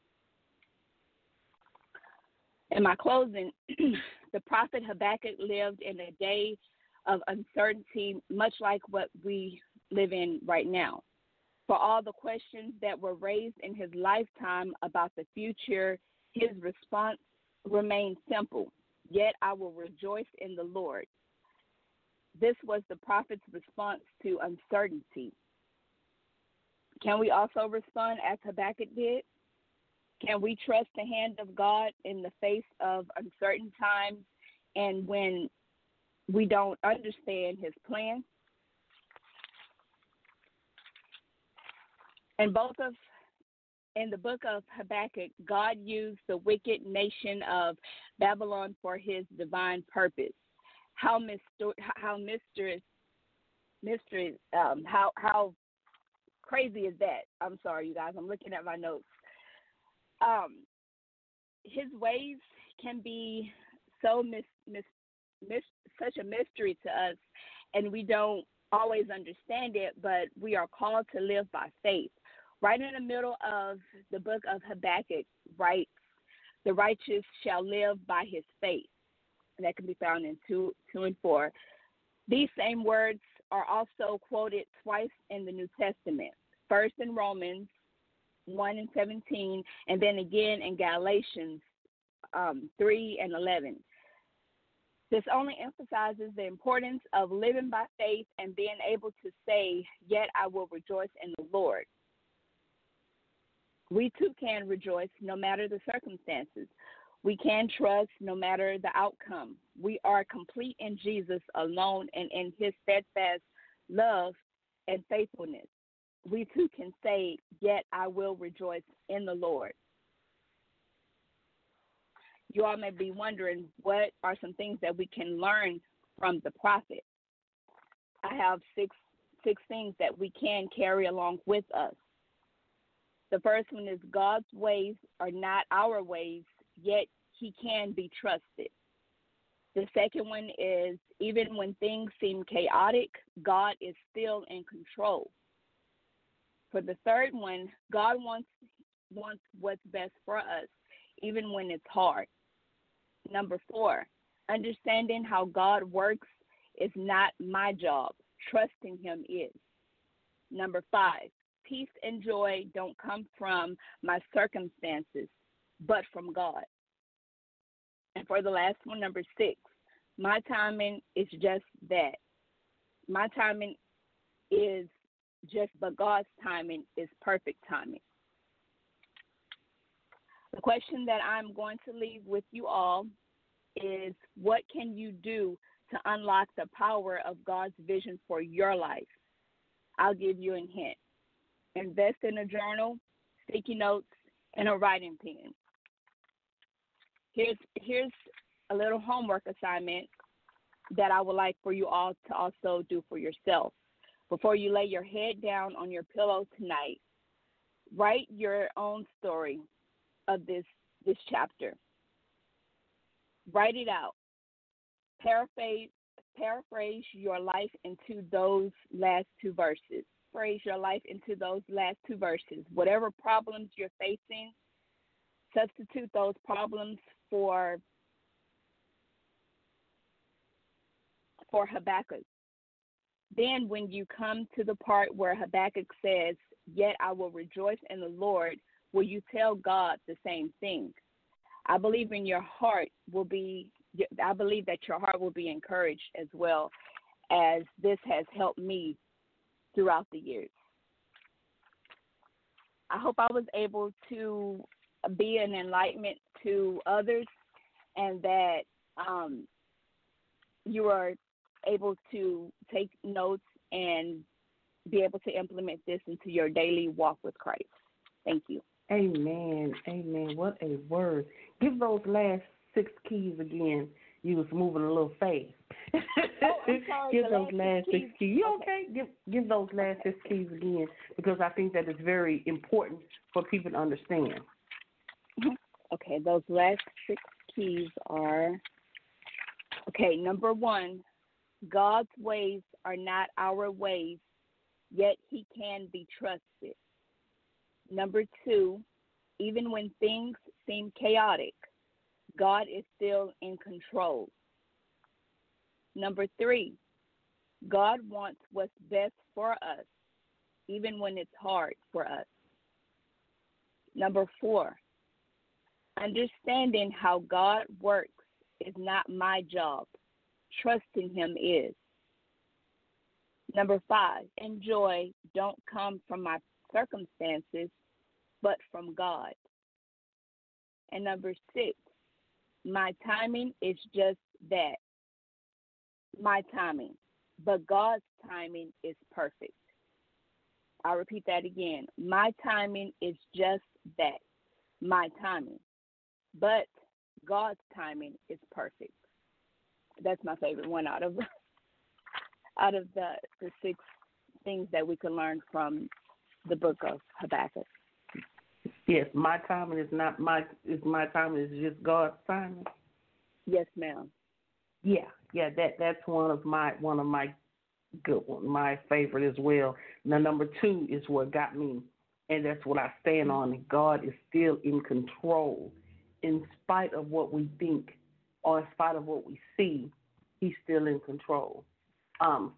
In my closing, the prophet Habakkuk lived in a day of uncertainty, much like what we live in right now. For all the questions that were raised in his lifetime about the future, his response remained simple, yet I will rejoice in the Lord. This was the prophet's response to uncertainty. Can we also respond as Habakkuk did? Can we trust the hand of God in the face of uncertain times and when we don't understand his plan? In both of in the book of Habakkuk, God used the wicked nation of Babylon for his divine purpose. How myster- how mysterious, mystery, um, how how crazy is that? I'm sorry, you guys. I'm looking at my notes. Um, his ways can be so mis, mis, mis, such a mystery to us, and we don't always understand it, but we are called to live by faith. Right in the middle of the book of Habakkuk writes, the righteous shall live by his faith. And that can be found in two, two and four. These same words are also quoted twice in the New Testament. First in Romans one and seventeen, and then again in Galatians um, three and eleven. This only emphasizes the importance of living by faith and being able to say, yet I will rejoice in the Lord. We too can rejoice no matter the circumstances. We can trust no matter the outcome. We are complete in Jesus alone and in his steadfast love and faithfulness. We too can say, yet I will rejoice in the Lord. You all may be wondering, what are some things that we can learn from the prophet? I have six six things that we can carry along with us. The first one is God's ways are not our ways, yet he can be trusted. The second one is even when things seem chaotic, God is still in control. For the third one, God wants wants what's best for us, even when it's hard. Number four, understanding how God works is not my job. Trusting him is. Number five, peace and joy don't come from my circumstances, but from God. And for the last one, number six, my timing is just that. My timing is just, but God's timing is perfect timing. The question that I'm going to leave with you all is, what can you do to unlock the power of God's vision for your life? I'll give you a hint. Invest in a journal, sticky notes, and a writing pen. Here's, here's a little homework assignment that I would like for you all to also do for yourself. Before you lay your head down on your pillow tonight, write your own story of this this chapter. Write it out. Paraphrase paraphrase your life into those last two verses. Phrase your life into those last two verses. Whatever problems you're facing, substitute those problems for for Habakkuk. Then when you come to the part where Habakkuk says, yet I will rejoice in the Lord, will you tell God the same thing? I believe in your heart will be, I believe that your heart will be encouraged as well, as this has helped me throughout the years. I hope I was able to be an enlightenment to others, and that um, you are able to take notes and be able to implement this into your daily walk with Christ. Thank you. Amen. Amen. What a word. Give those last six keys again. You was moving a little fast. Oh, I'm sorry, give the those last last six six keys. keys. You Okay. okay? Give give those last six keys again, because I think that is very important for people to understand. Okay, those last six keys are, okay, number one, God's ways are not our ways, yet he can be trusted. Number two, even when things seem chaotic, God is still in control. Number three, God wants what's best for us, even when it's hard for us. Number four, understanding how God works is not my job. Trusting him is. Number five, and joy don't come from my circumstances, but from God. And number six, my timing is just that, my timing, but God's timing is perfect. I'll repeat that again. My timing is just that, my timing, but God's timing is perfect. That's my favorite one out of out of the, the six things that we can learn from the book of Habakkuk. Yes, my timing is not my is my timing is just God's timing. Yes, ma'am. Yeah, yeah, that that's one of my one of my good one, my favorite as well. Now number two is what got me, and that's what I stand on. God is still in control, in spite of what we think or in spite of what we see. He's still in control. Um,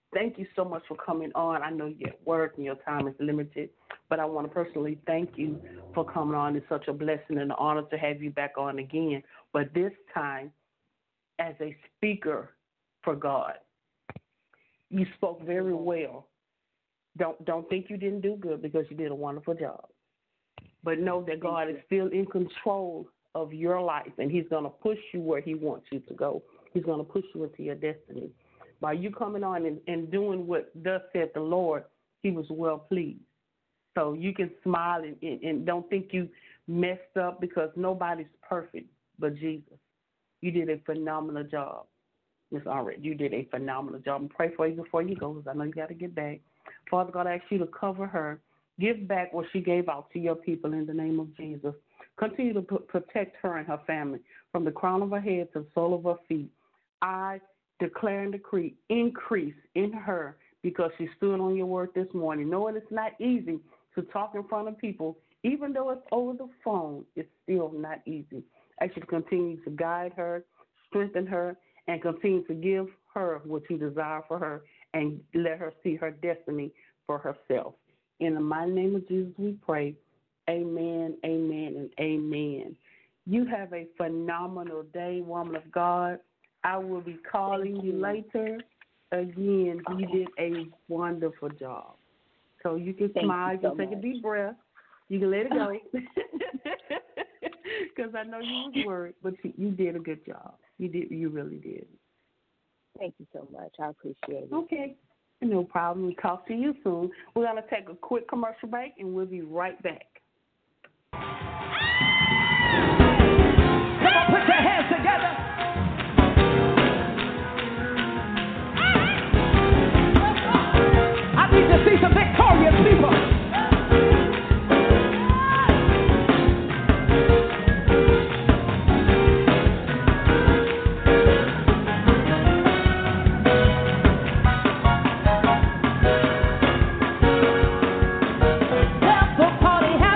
thank you so much for coming on. I know you're at work and your time is limited, but I want to personally thank you for coming on. It's such a blessing and an honor to have you back on again, but this time as a speaker for God. You spoke very well. Don't don't think you didn't do good, because you did a wonderful job. But know that God is still in control of your life, and he's going to push you where he wants you to go. He's going to push you into your destiny. By you coming on and, and doing what thus said the Lord, he was well pleased. So you can smile and, and, and don't think you messed up, because nobody's perfect but Jesus. You did a phenomenal job, Miss Allred. You did a phenomenal job. And pray for you before you go, because I know you got to get back. Father God, I ask you to cover her. Give back what she gave out to your people in the name of Jesus. Continue to p- protect her and her family from the crown of her head to the sole of her feet. I declare and decree increase in her, because she stood on your word this morning. Knowing it's not easy to talk in front of people, even though it's over the phone, it's still not easy. I ask you to continue to guide her, strengthen her, and continue to give her what you desire for her, and let her see her destiny for herself. In the mighty name of Jesus we pray. Amen, amen, and amen. You have a phenomenal day, woman of God. I will be calling you. you later. Again, you did a wonderful job. So you can Thank smile, you you so can take much. a deep breath. You can let it go. Because I know you was worried, but you, you did a good job. You did. You really did. Thank you so much. I appreciate it. Okay. No problem. We'll talk to you soon. We're going to take a quick commercial break, and we'll be right back. Come on, put your hands together. I need to see some victorious people. Well, the party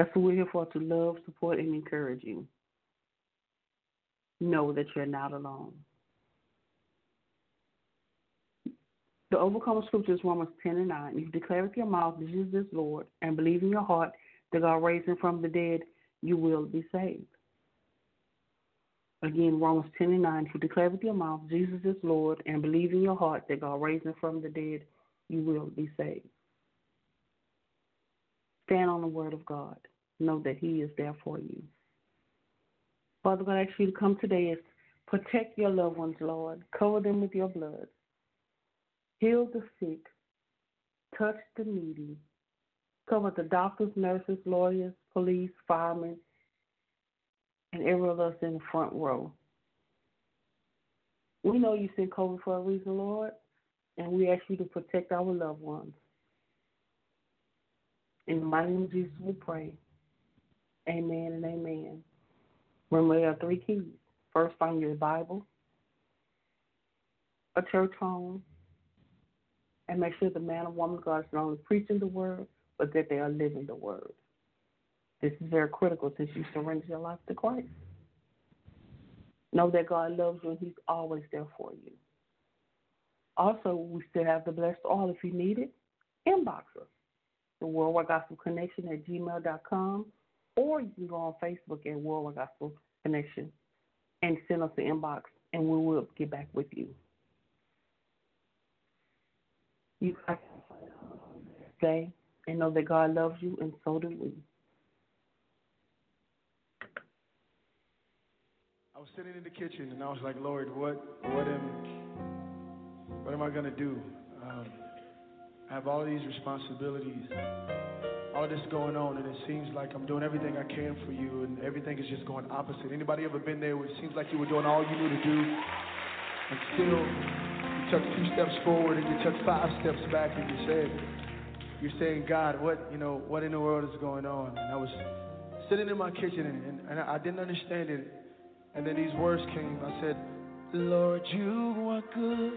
That's what we're here for, to love, support, and encourage you. Know that you're not alone. The overcomer scripture is Romans ten and nine. If you declare with your mouth that Jesus is Lord and believe in your heart that God raised him from the dead, you will be saved. Again, Romans ten and nine. If you declare with your mouth Jesus is Lord and believe in your heart that God raised him from the dead, you will be saved. Stand on the word of God. Know that he is there for you. Father God, I ask you to come today and protect your loved ones, Lord. Cover them with your blood. Heal the sick. Touch the needy. Cover the doctors, nurses, lawyers, police, firemen, and every of us in the front row. We know you sent COVID for a reason, Lord, and we ask you to protect our loved ones. In the mighty name of Jesus we pray. Amen and amen. Remember, there are three keys. First, find your Bible, a church home, and make sure the man or woman of God is not only preaching the word, but that they are living the word. This is very critical since you surrender your life to Christ. Know that God loves you and he's always there for you. Also, we still have the blessed oil if you need it. Inbox us. The Worldwide Gospel Connection at gmail dot com, or you can go on Facebook at Worldwide Gospel Connection and send us an inbox, and we will get back with you. You guys stay and know that God loves you, and so do we. I was sitting in the kitchen, and I was like, Lord, what, what am, what am I gonna do? Um, I have all these responsibilities, all of this going on, and it seems like I'm doing everything I can for you, and everything is just going opposite. Anybody ever been there where it seems like you were doing all you knew to do, and still you took two steps forward and you took five steps back, and you said, you're saying, God, what, you know, what in the world is going on? And I was sitting in my kitchen, and, and, and I didn't understand it, and then these words came. I said, Lord, you are good.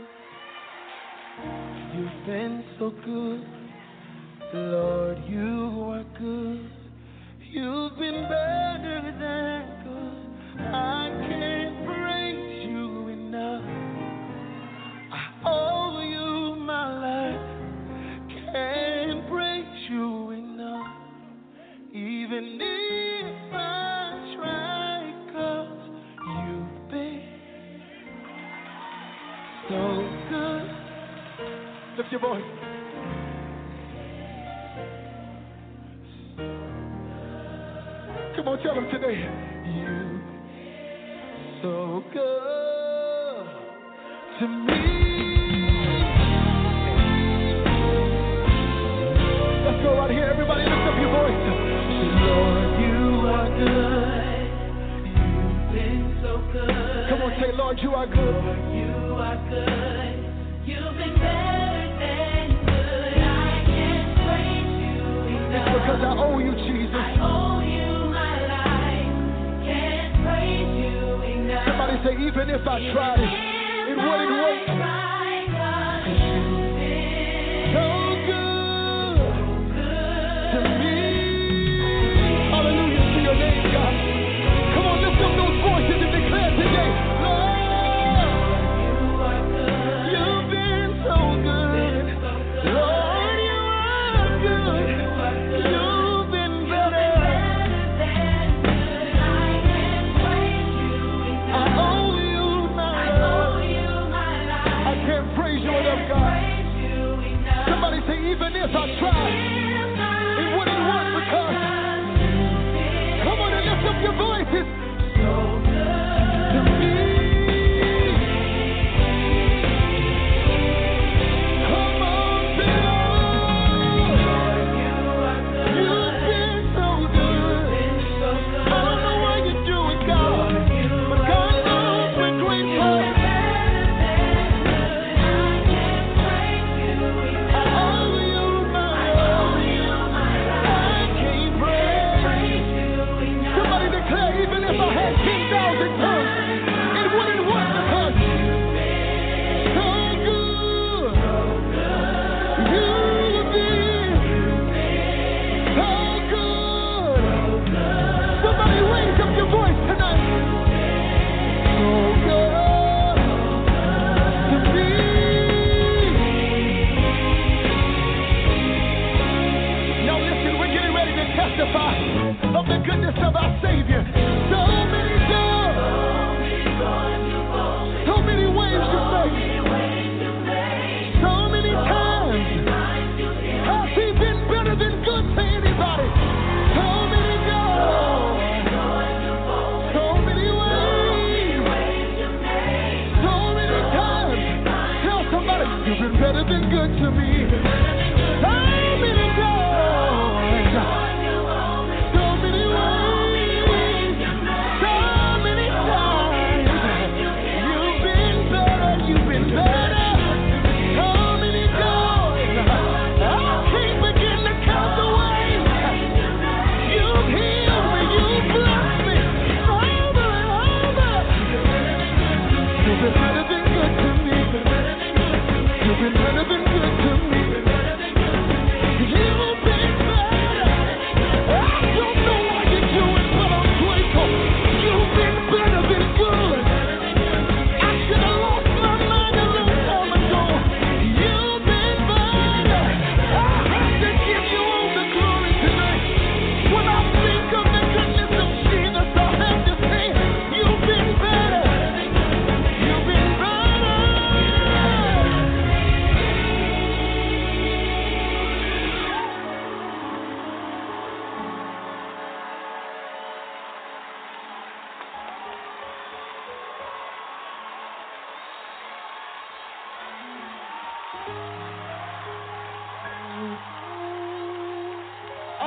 You've been so good. Lord, you are good. You've been better than good. I can't praise you enough. I owe you my life. Can't praise you enough. Even if I try, 'cause you've been so good. Lift your voice. Come on, tell them today. You so good to me. Let's go right here, everybody. Lift up your voice. Lord, you are good. You've been so good. Come on, say, Lord, you are good. Lord, you are good. You've been better than good. I can't praise you enough. It's because I owe you, Jesus. I owe you. Somebody say, even if I tried it, it wouldn't work. So good to me. Hallelujah to your name, God. Come on, lift up those voices and declare today, Lord, you've been so good. Lord, you are good. You've been better. Even if I tried, it wouldn't work because, come on and lift up your voices. So good to me. Come on, Lord. You've been so good. I don't know why you do it, God, but God knows we're grateful. I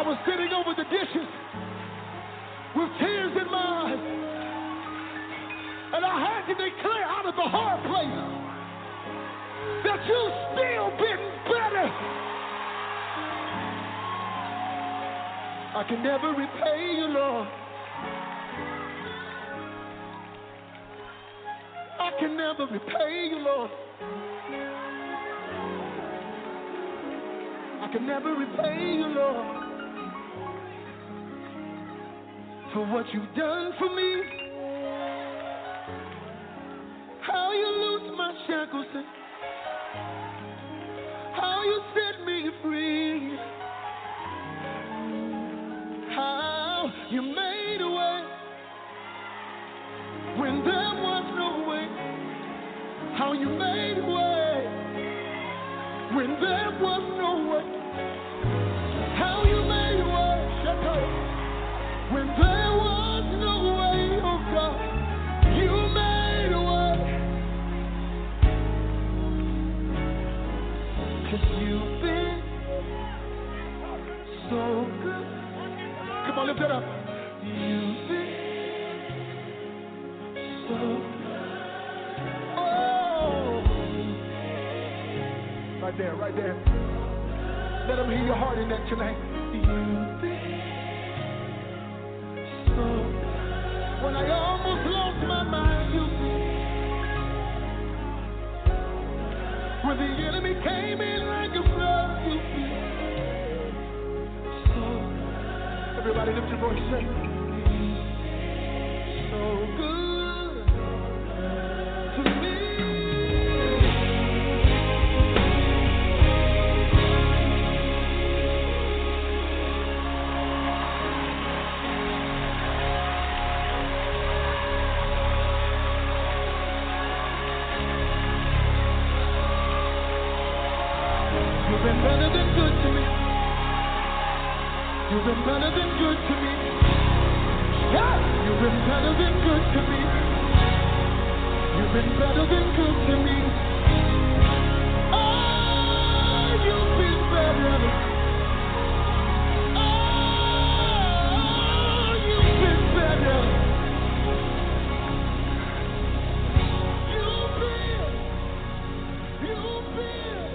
was sitting over the dishes with tears in my eyes, and I had to declare out of the hard place that you've still been better. I can never repay you, Lord. I can never repay you, Lord. I can never repay you, Lord, for what you've done for me. How you loose my shackles and how you set me free. How you made a way when there was no way. How you made a way when there was no way. How you made a way, shut up, when there was no way, oh God. You made a way. 'Cause you've been so good. Come on, lift it up. You've been so good. Oh, right there, right there. Let them hear your heart in that tonight. You've been so good. When I almost lost my mind, you've been. When the enemy came in like a flood, you've been so good. Everybody lift your voice, say, so good to me. You've been better than good to me. You've been better than good to me. Yeah. You've been better than good to me. You've been better than good to me. Oh, you've been better. Oh, you've been better. You've been. You've been.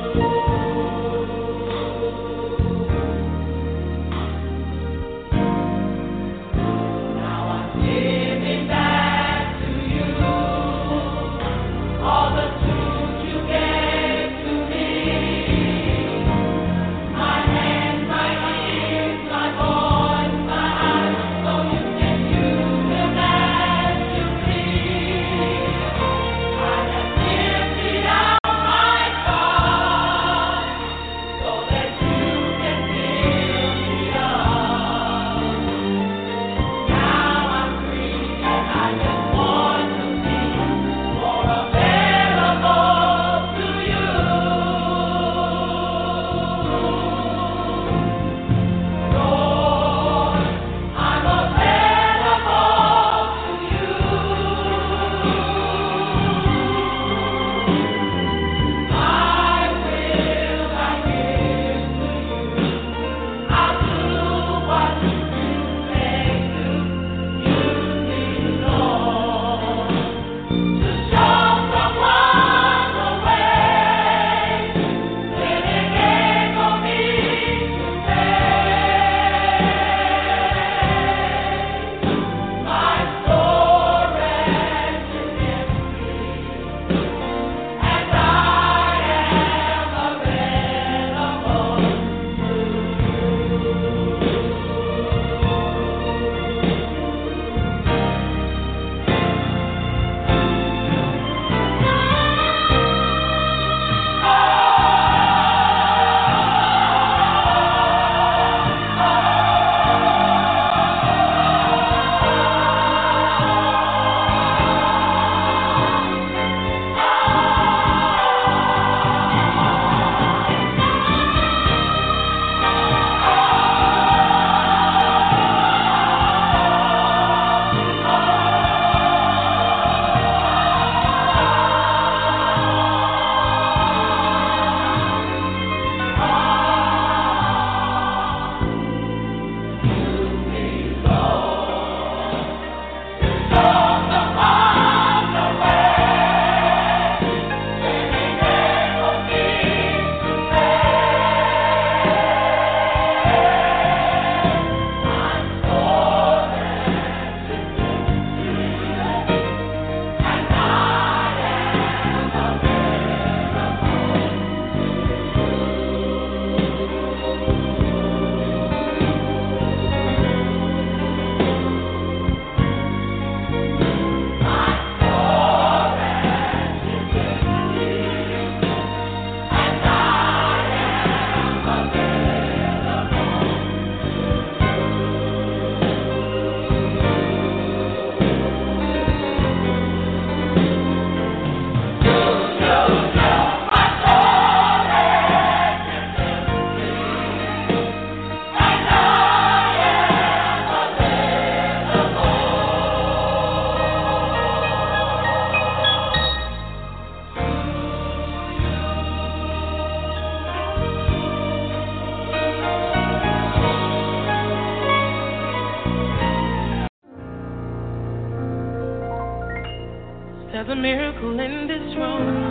There's a miracle in this room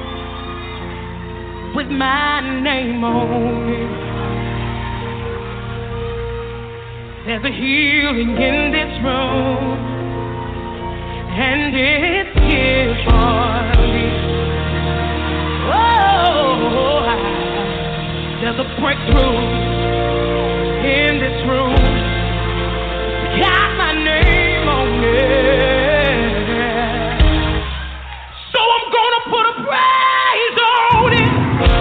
with my name on it. There's a healing in this room, and it's here for me. Oh, there's a breakthrough in this room. Got my name on it. Put a praise on it.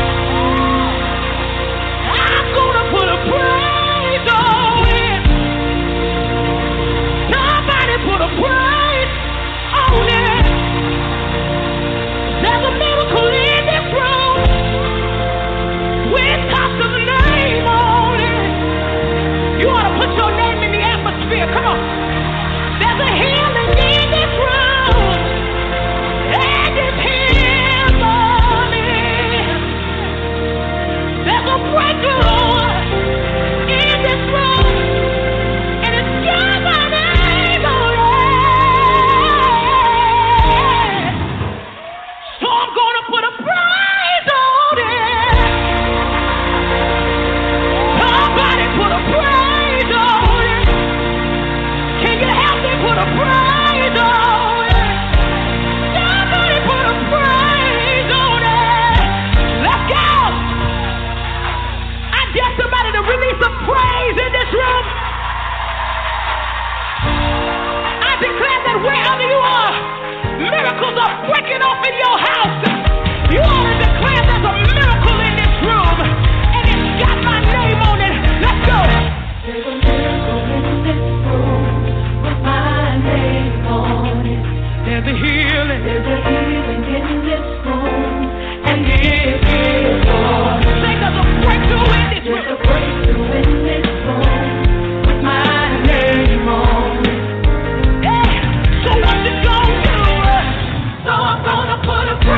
I'm gonna put a praise on it. Somebody put a praise on it. There's a miracle in this room. We talk the name on it. You ought to put your name in the atmosphere. Come on. There's a healing in this room. And it's here. There's a breakthrough in this room, and it's got my name on it. So I'm gonna put a price on it. in your house, you ought to declare there's a miracle in this room, and it's got my name on it. Let's go. There's a miracle in this room with my name on it. There's a healing. There's a healing in this room, and it is yours. Say there's a breakthrough in this room. There's a breakthrough in this room with my name on it. Hey, so what you gonna do? So I'm gonna put a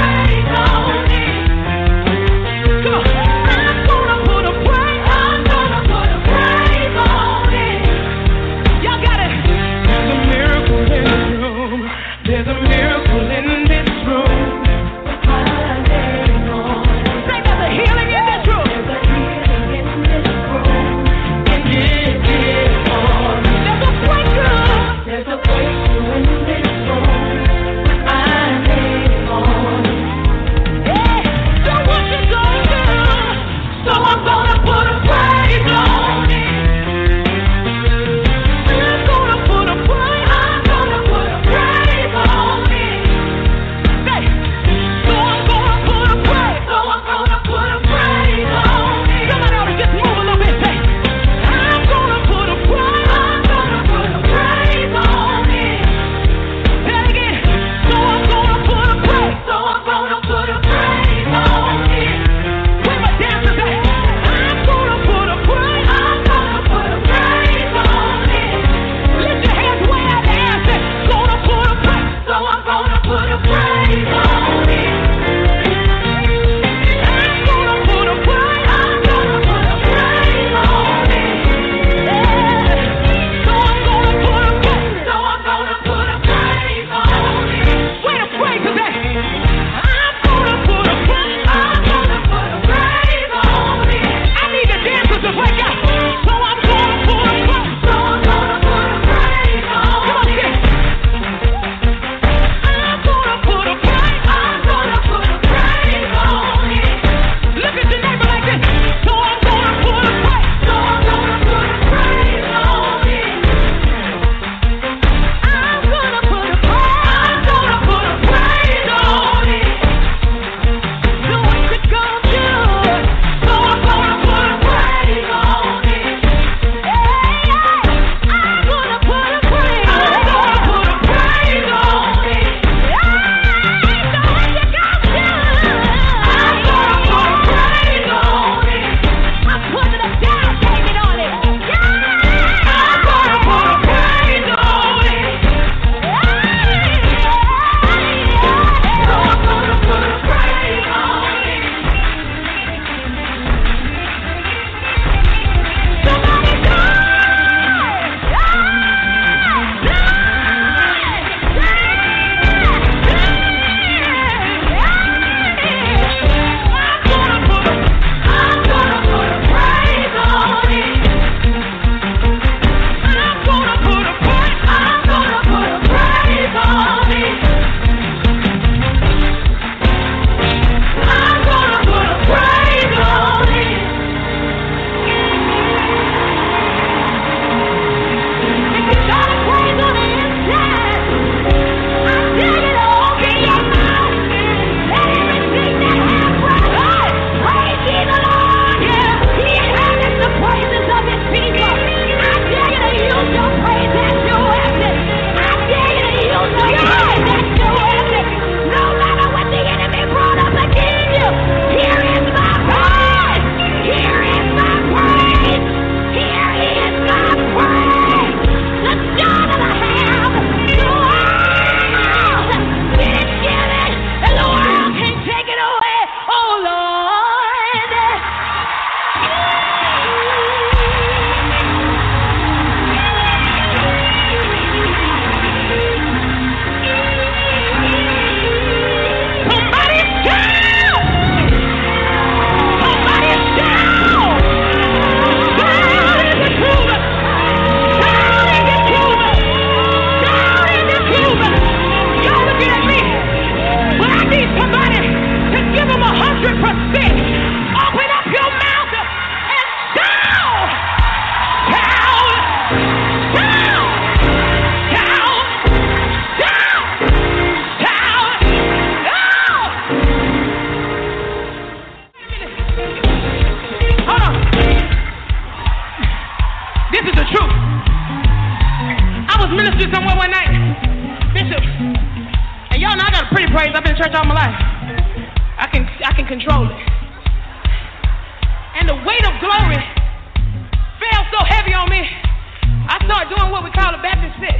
praise. I've been in church all my life. I can I can control it. And the weight of glory fell so heavy on me, I started doing what we call a Baptist fit.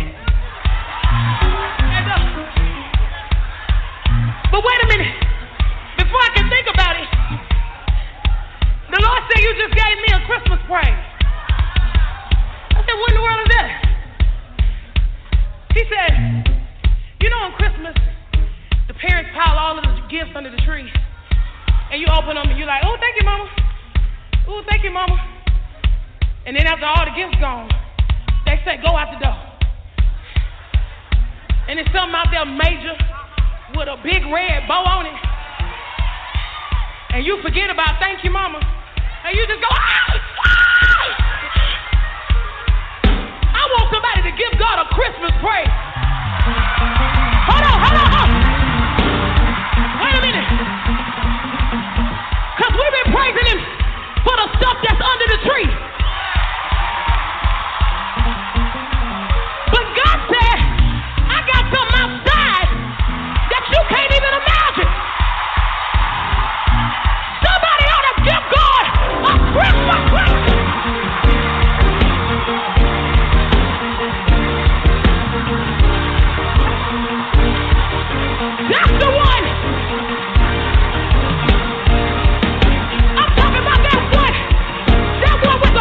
And, uh, but wait a minute. Before I can think about it, the Lord said, you just gave me a Christmas praise. I said, what in the world is that? He said, you know on Christmas, the parents pile all of the gifts under the tree. And you open them and you're like, oh, thank you, mama. Oh, thank you, mama. And then after all the gifts gone, they say, go out the door. And there's something out there major with a big red bow on it. And you forget about thank you, mama. And you just go, ah! Ah! I want somebody to give God a Christmas praise. Hold on, hold on, hold on. Wait a minute. Because we've been praising him for the stuff that's under the tree. But God said, I got something outside that you can't even imagine. Somebody ought to give God a Christmas praise. That's the one. I'm talking about that one. That one with the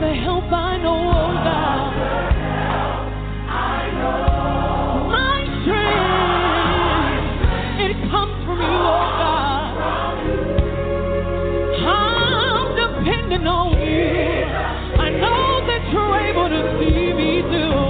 the help I know, oh God. My strength, it comes from you, oh God. I'm depending on you. I know that you're able to see me through.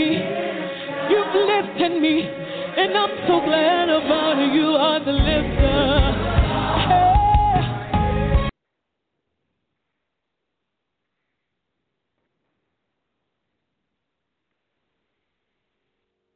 Me, and I'm so glad about it. You are the lifter.